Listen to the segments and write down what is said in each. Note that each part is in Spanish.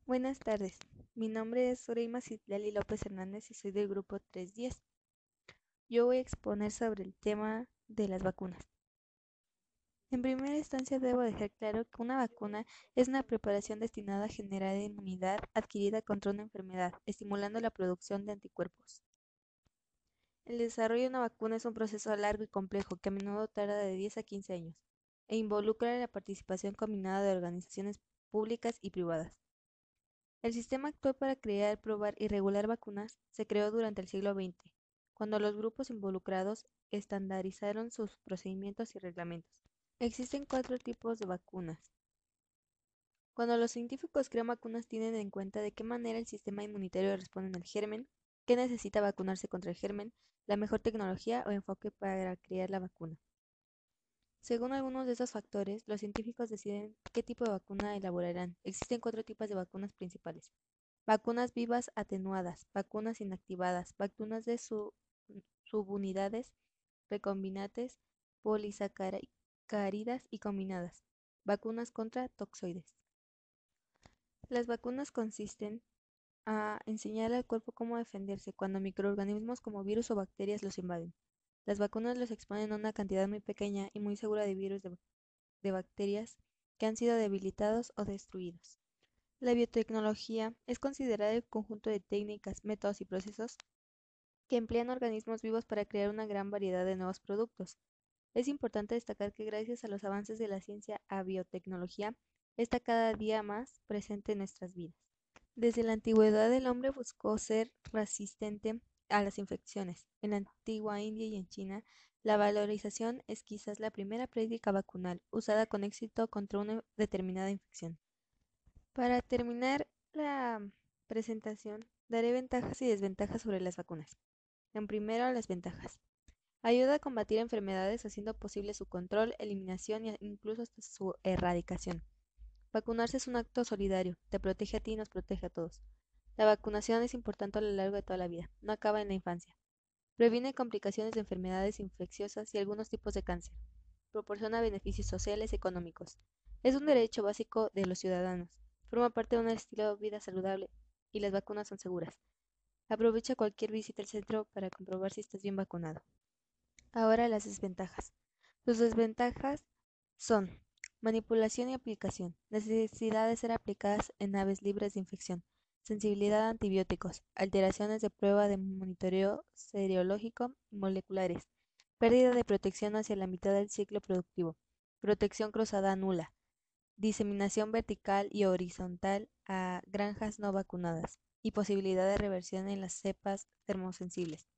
Buenas tardes, mi nombre es Sureima Citlali López Hernández y soy del grupo 310. Yo voy a exponer sobre el tema de las vacunas. En primera instancia debo dejar claro que una vacuna es una preparación destinada a generar inmunidad adquirida contra una enfermedad, estimulando la producción de anticuerpos. El desarrollo de una vacuna es un proceso largo y complejo que a menudo tarda de 10 a 15 años e involucra la participación combinada de organizaciones públicas y privadas. El sistema actual para crear, probar y regular vacunas se creó durante el siglo XX, cuando los grupos involucrados estandarizaron sus procedimientos y reglamentos. Existen cuatro tipos de vacunas. Cuando los científicos crean vacunas tienen en cuenta de qué manera el sistema inmunitario responde al germen, qué necesita vacunarse contra el germen, la mejor tecnología o enfoque para crear la vacuna. Según algunos de esos factores, los científicos deciden qué tipo de vacuna elaborarán. Existen cuatro tipos de vacunas principales. Vacunas vivas atenuadas, vacunas inactivadas, vacunas de subunidades, recombinantes, polisacáridas y combinadas, vacunas contra toxoides. Las vacunas consisten a enseñar al cuerpo cómo defenderse cuando microorganismos como virus o bacterias los invaden. Las vacunas los exponen a una cantidad muy pequeña y muy segura de virus de bacterias que han sido debilitados o destruidos. La biotecnología es considerada el conjunto de técnicas, métodos y procesos que emplean organismos vivos para crear una gran variedad de nuevos productos. Es importante destacar que gracias a los avances de la ciencia a biotecnología está cada día más presente en nuestras vidas. Desde la antigüedad el hombre buscó ser resistente a las infecciones. En la antigua India y en China, la valorización es quizás la primera práctica vacunal usada con éxito contra una determinada infección. Para terminar la presentación, daré ventajas y desventajas sobre las vacunas. En primero, las ventajas. Ayuda a combatir enfermedades haciendo posible su control, eliminación e incluso hasta su erradicación. Vacunarse es un acto solidario, te protege a ti y nos protege a todos. La vacunación es importante a lo largo de toda la vida, no acaba en la infancia. Previene complicaciones de enfermedades infecciosas y algunos tipos de cáncer. Proporciona beneficios sociales y económicos. Es un derecho básico de los ciudadanos. Forma parte de un estilo de vida saludable y las vacunas son seguras. Aprovecha cualquier visita al centro para comprobar si estás bien vacunado. Ahora las desventajas. Sus desventajas son manipulación y aplicación, necesidad de ser aplicadas en aves libres de infección, sensibilidad a antibióticos, alteraciones de prueba de monitoreo serológico y moleculares, pérdida de protección hacia la mitad del ciclo productivo, protección cruzada nula, diseminación vertical y horizontal a granjas no vacunadas y posibilidad de reversión en las cepas termosensibles.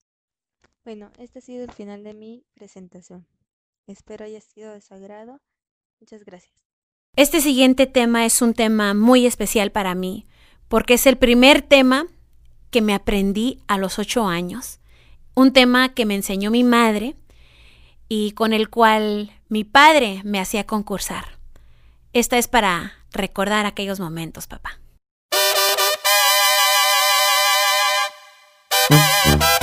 Bueno, este ha sido el final de mi presentación. Espero haya sido de su agrado. Muchas gracias. Este siguiente tema es un tema muy especial para mí, porque es el primer tema que me aprendí a los 8 años, un tema que me enseñó mi madre y con el cual mi padre me hacía concursar. Esta es para recordar aquellos momentos, papá.